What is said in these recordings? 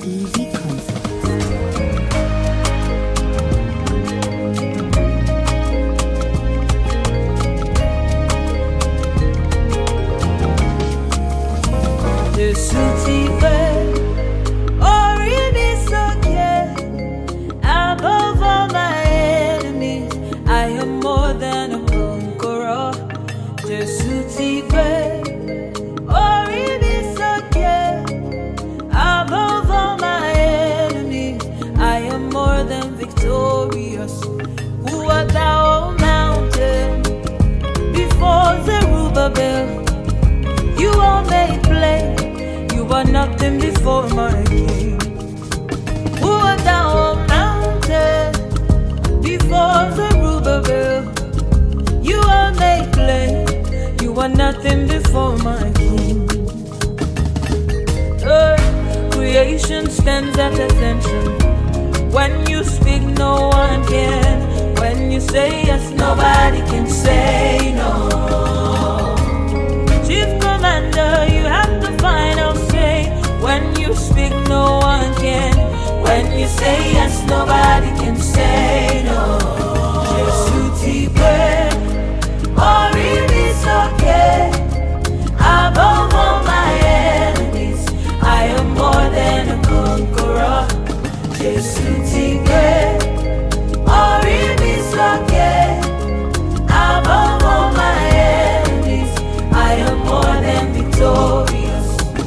Easy Concept. Jésù ti pé orí mi sókè. Above all my enemies, I am more than a conqueror. Jésù ti pé orí mi sókè. Above all my enemies, I am more than victorious. Who art thou, O mountain? Before Zerubbabel, you are made plain. You are nothing before my King. Who art thou, O mountain? Before Zerubbabel, you are made plain. You are nothing before my King. Creation stands at attention. When you speak, no one can. When you say yes, nobody can say no. Chief Commander, you have the final say. When you speak, no one can. When you say yes, nobody can say no. Jésù ti pé orí mi sókè. Above all my enemies, I am more than a conqueror. Jésù ti pé orí mi sókè. Above all my enemies, I am more than victorious.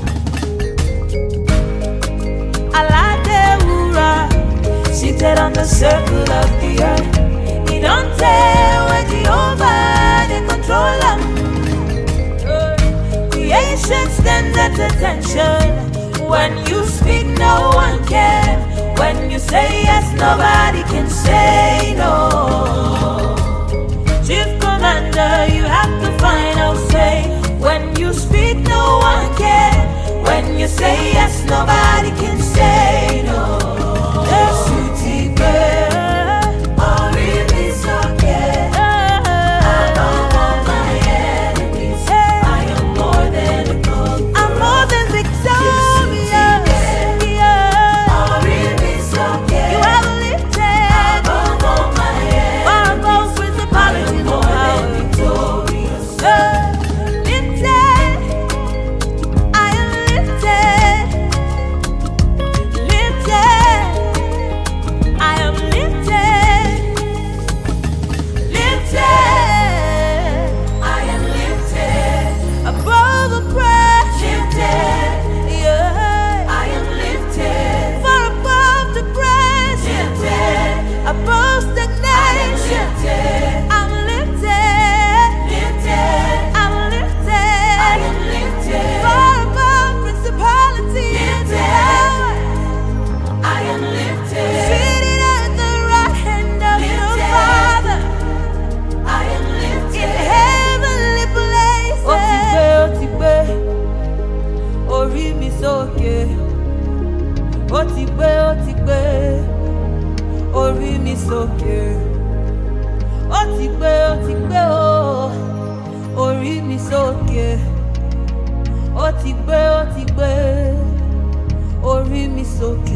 Aladewura, seated on the circle of the earth. He don't tell where Jehovah they control him. Creation stands at attention. When you speak, no one can. When you say yes, nobody can say no. Chief Commander, you have the final say. When you speak, no one can. When you say yes, nobody can say no. Jésù ti pé orí mi sókè. Above all my enemies, I am more than a conqueror. I'm more than victorious. Orí mi sókè. You have lifted above all my enemies. Far above principalities and powers. Victorious. Lifted. I am lifted. Lifted. I am lifted. Lifted. I am lifted. Above oppression. Lifted. Yeah. I am lifted. Far above depression. Lifted. Above stagnation. I'm lifted. Lifted. I'm lifted. I am lifted. Far above principalities and powers. I am lifted. Seated at the right hand of your Father. I am lifted. In heavenly places. Ó ti pé, orí mi sókè. Ó ti pé, orí mi sókè. Ó ti pé, oh, orí mi sókè. Ó ti pé, orí mi sókè.